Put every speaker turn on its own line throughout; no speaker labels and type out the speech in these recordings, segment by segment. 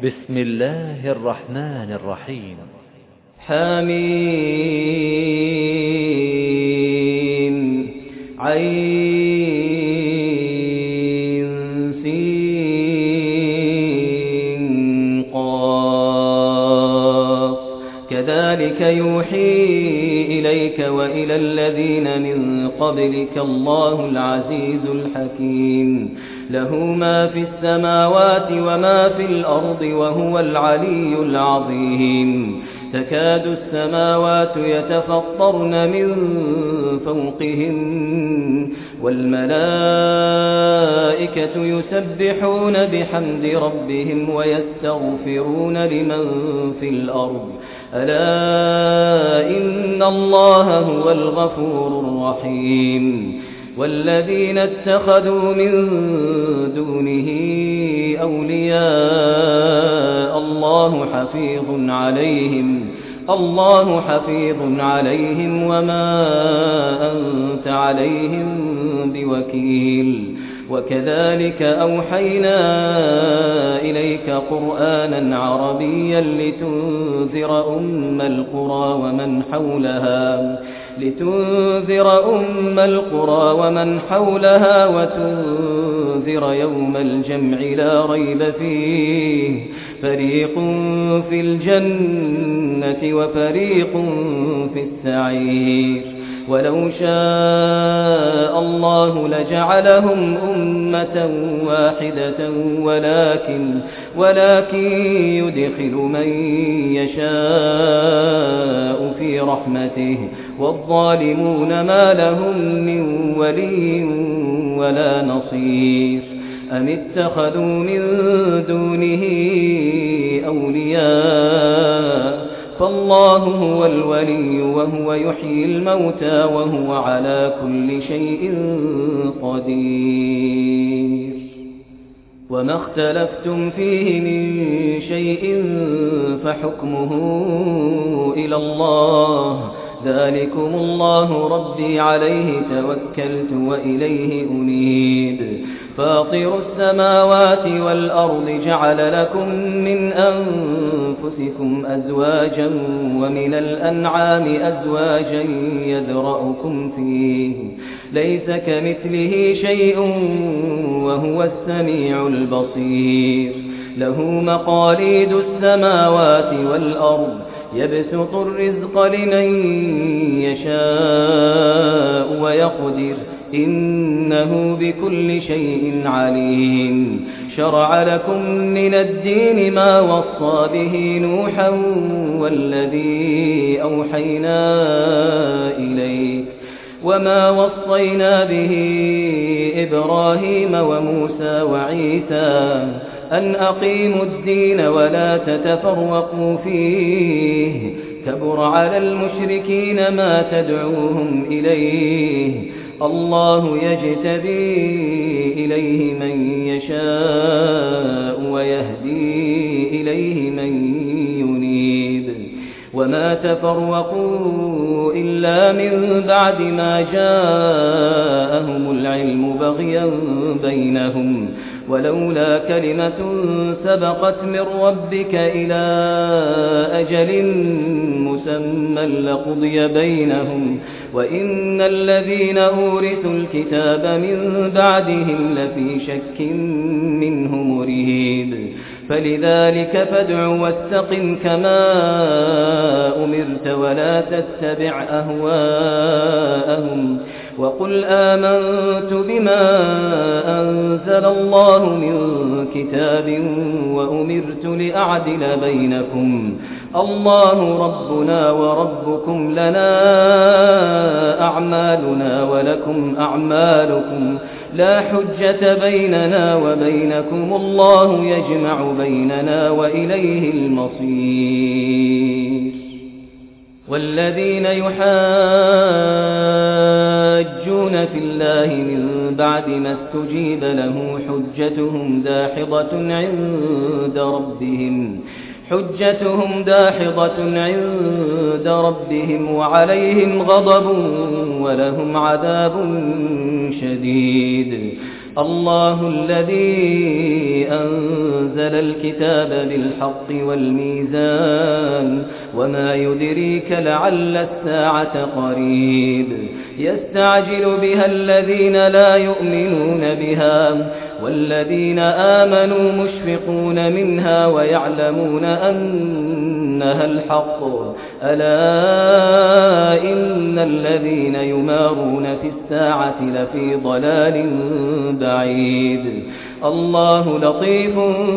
بسم الله الرحمن الرحيم.
حميم عين سين قاف كذلك يوحي إليك وإلى الذين من قبلك الله العزيز الحكيم له ما في السماوات وما في الأرض وهو العلي العظيم تكاد السماوات يتفطرن من فوقهن والملائكة يسبحون بحمد ربهم ويستغفرون لمن في الأرض ألا إن الله هو الغفور الرحيم والذين اتخذوا من دونه أولياء الله حفيظ عليهم وما أنت عليهم بوكيل وكذلك أوحينا إليك قرآنا عربيا لتنذر أم القرى ومن حولها وتنذر يوم الجمع لا ريب فيه فريق في الجنة وفريق في السعير ولو شاء الله لجعلهم أمة واحدة ولكن يدخل من يشاء في رحمته والظالمون ما لهم من ولي ولا نصير أم اتخذوا من دونه أولياء فالله هو الولي وهو يحيي الموتى وهو على كل شيء قدير وما اختلفتم فيه من شيء فحكمه إلى الله ذلكم الله ربي عليه توكلت وإليه أنيب فاطر السماوات والأرض جعل لكم من أنفسكم أزواجا ومن الأنعام أزواجا يذرأكم فيه ليس كمثله شيء وهو السميع البصير له مقاليد السماوات والأرض يبسط الرزق لمن يشاء ويقدر إنه بكل شيء عليم شرع لكم من الدين ما وصى به نوحا والذي أوحينا إليك وما وصينا به إبراهيم وموسى وعيسى أن أقيموا الدين ولا تتفرقوا فيه كبر على المشركين ما تدعوهم إليه الله يجتبي إليه من يشاء ويهدي إليه من ينيب وما تفرقوا إلا من بعد ما جاءهم العلم بغيا بينهم ولولا كلمة سبقت من ربك إلى أجل مسمى لقضي بينهم وإن الذين أورثوا الكتاب من بعدهم لفي شك منه مريب فلذلك فادع واستقم كما أمرت ولا تتبع أهواءهم وقل آمنت بما أنزل الله من كتاب وأمرت لأعدل بينكم الله ربنا وربكم لنا أعمالنا ولكم أعمالكم لا حجة بيننا وبينكم الله يجمع بيننا وإليه المصير والذين يحاجون في الله من بعد ما استجيب له حجتهم داحضة عند ربهم وعليهم غضب ولهم عذاب شديد الله الذي أنزل الكتاب بالحق والميزان وما يدريك لعل الساعة قريب يستعجل بها الذين لا يؤمنون بها والذين آمنوا مشفقون منها ويعلمون أنها الحق ألا إن الذين يمارون في الساعة لفي ضلال بعيد الله لطيف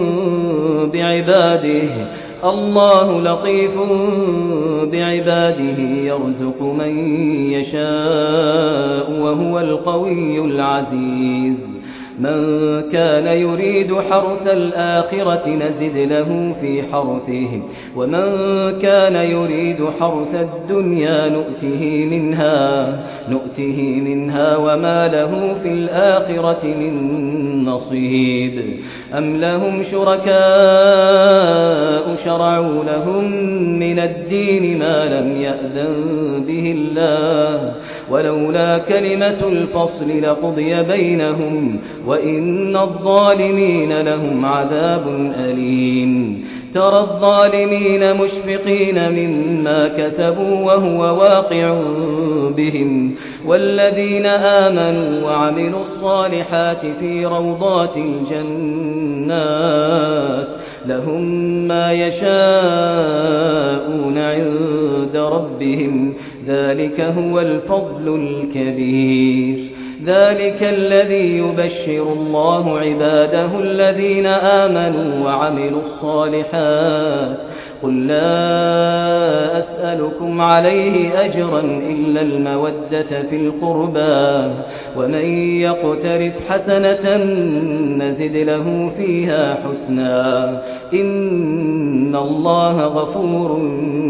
بعباده يرزق من يشاء وهو القوي العزيز من كان يريد حرث الآخرة نزد له في حرثه ومن كان يريد حرث الدنيا نؤته منها وما له في الآخرة من نصيب أم لهم شركاء شرعوا لهم من الدين ما لم يأذن به الله ولولا كلمة الفصل لقضي بينهم وإن الظالمين لهم عذاب أليم ترى الظالمين مشفقين مما كسبوا وهو واقع بهم والذين آمنوا وعملوا الصالحات في روضات الجنات لهم ما يشاءون عند ربهم ذلك هو الفضل الكبير ذلك الذي يبشر الله عباده الذين آمنوا وعملوا الصالحات قل لا أسألكم عليه أجرا إلا المودة في القربى ومن يقترف حسنة نزد له فيها حسنا إن الله غفور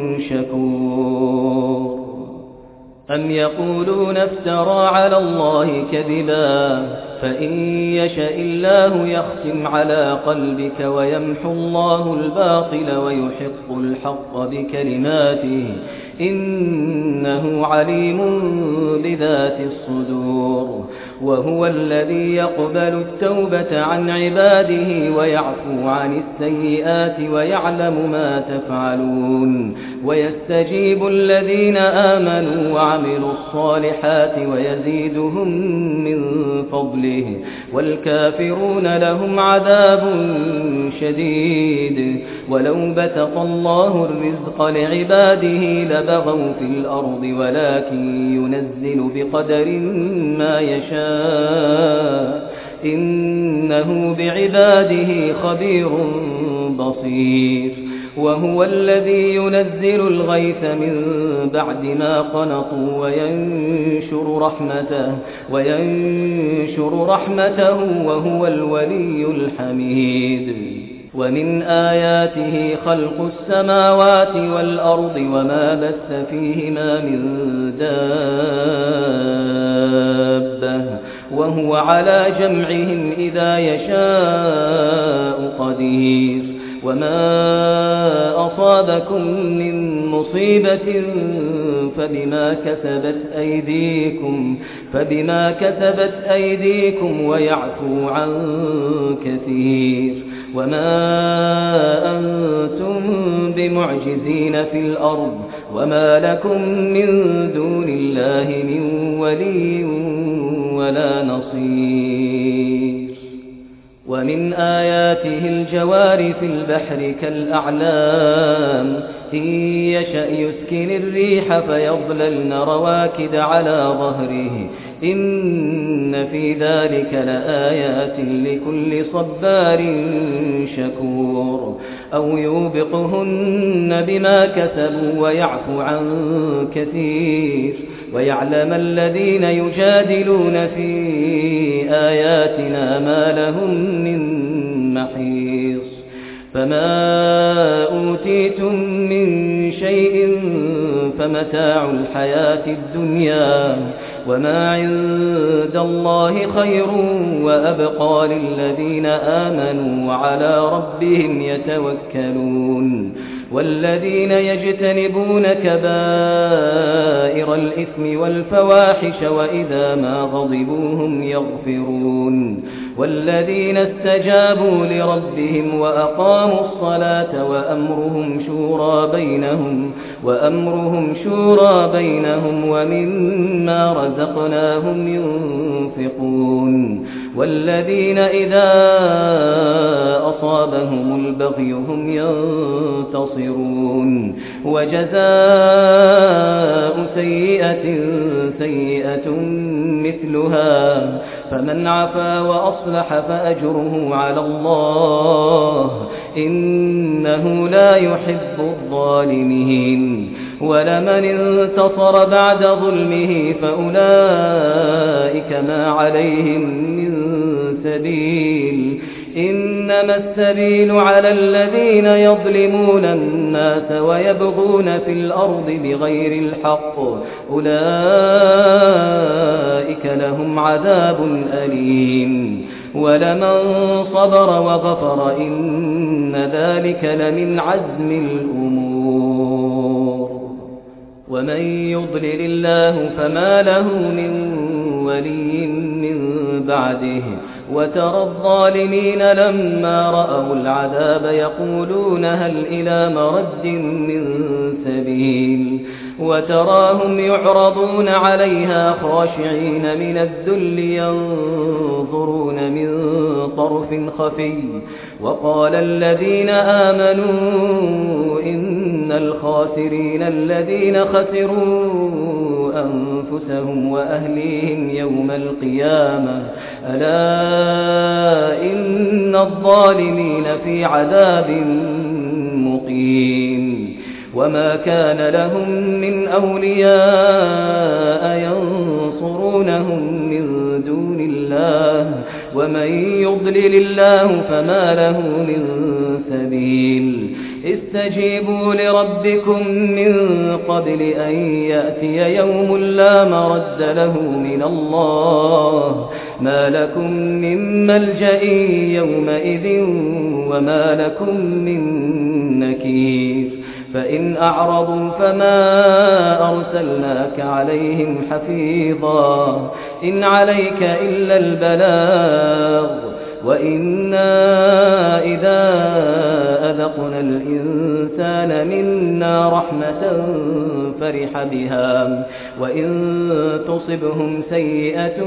شكور أم يقولون افترى على الله كذبا فإن يشاء الله يختم على قلبك ويمحو الله الباطل ويحق الحق بكلماته إنه عليم بذات الصدور وهو الذي يقبل التوبة عن عباده ويعفو عن السيئات ويعلم ما تفعلون ويستجيب الذين آمنوا وعملوا الصالحات ويزيدهم من فضله والكافرون لهم عذاب شديد ولو بسط الله الرزق لعباده لبغوا في الأرض ولكن ينزل بقدر ما يشاء إنه بعباده خبير بصير وهو الذي ينزل الغيث من بعد ما قنطوا وينشر رحمته وهو الولي الحميد ومن آياته خلق السماوات والأرض وما بث فيهما من دابة وهو على جمعهم إذا يشاء قدير وما أصابكم من مصيبة فبما كسبت أيديكم ويعفو عن كثير وما أنتم بمعجزين في الأرض وما لكم من دون الله من ولي ولا نصير ومن آياته الجوار في البحر كالأعلام إن يشأ يسكن الريح فيظللن رواكد على ظهره إن في ذلك لآيات لكل صبار شكور أو يوبقهن بما كسبوا ويعفو عن كثير ويعلم الذين يجادلون في آياتنا ما لهم من محيص فما أوتيتم من شيء فمتاع الحياة الدنيا وما عند الله خير وأبقى للذين آمنوا وعلى ربهم يتوكلون والذين يجتنبون كبائر الإثم والفواحش وإذا ما غضبوا هم يغفرون والذين استجابوا لربهم وأقاموا الصلاة وأمرهم شورى بينهم ومما رزقناهم ينفقون والذين إذا أصابهم البغي هم ينتصرون وجزاء سيئة مثلها فمن عفا وأصلح فأجره على الله إنه لا يحب الظالمين ولمن انتصر بعد ظلمه فأولئك ما عليهم من سبيل إنما السبيل على الذين يظلمون الناس ويبغون في الأرض بغير الحق أولئك لهم عذاب أليم ولمن صبر وغفر إن ذلك لمن عزم الأمور ومن يضلل الله فما له من ولي من بعده وترى الظالمين لما رأوا العذاب يقولون هل إلى مرد من سبيل وتراهم يعرضون عليها خاشعين من الذل ينظرون من طرف خفي وقال الذين آمنوا إن الخاسرين الذين خسروا أنفسهم وأهليهم يوم القيامة ألا إن الظالمين في عذاب مقيم وما كان لهم من أولياء ينصرونهم من دون الله ومن يضلل الله فما له من سبيل استجيبوا لربكم من قبل أن يأتي يوم لا مرد له من الله ما لكم من ملجأ يومئذ وما لكم من نكير فإن أعرضوا فما أرسلناك عليهم حفيظا إن عليك إلا البلاغ وإنا إذا أذقنا الإنسان منا رحمة فرح بها وإن تصبهم سيئة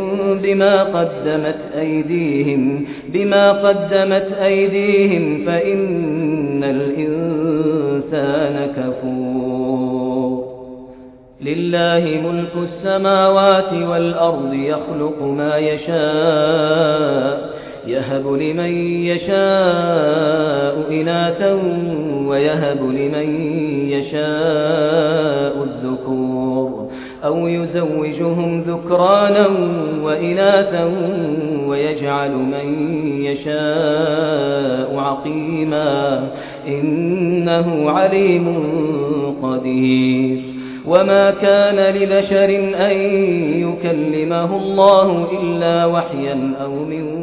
بما قدمت أيديهم فإن الإنسان كفور لله ملك السماوات والأرض يخلق ما يشاء يهب لمن يشاء إناثا ويهب لمن يشاء الذكور أو يزوجهم ذكرانا وإناثا ويجعل من يشاء عقيما إنه عليم قدير وما كان لبشر أن يكلمه الله إلا وحيا أو من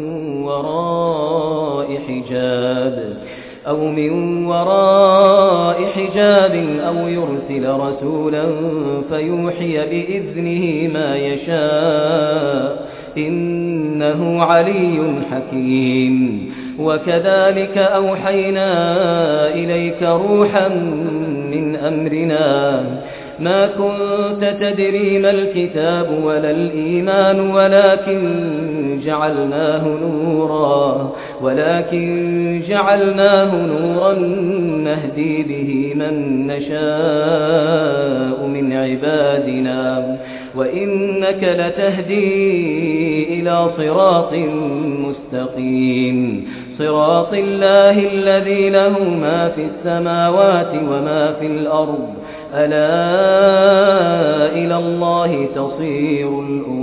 وراء حجاب أو يرسل رسولا فيوحي بإذنه ما يشاء إنه علي حكيم وكذلك أوحينا إليك روحا من أمرنا ما كنت تدري ما الكتاب ولا الإيمان ولكن جعلناه نورا نهدي به من نشاء من عبادنا وإنك لتهدي إلى صراط مستقيم صراط الله الذي له ما في السماوات وما في الأرض ألا إلى الله تصير الأمور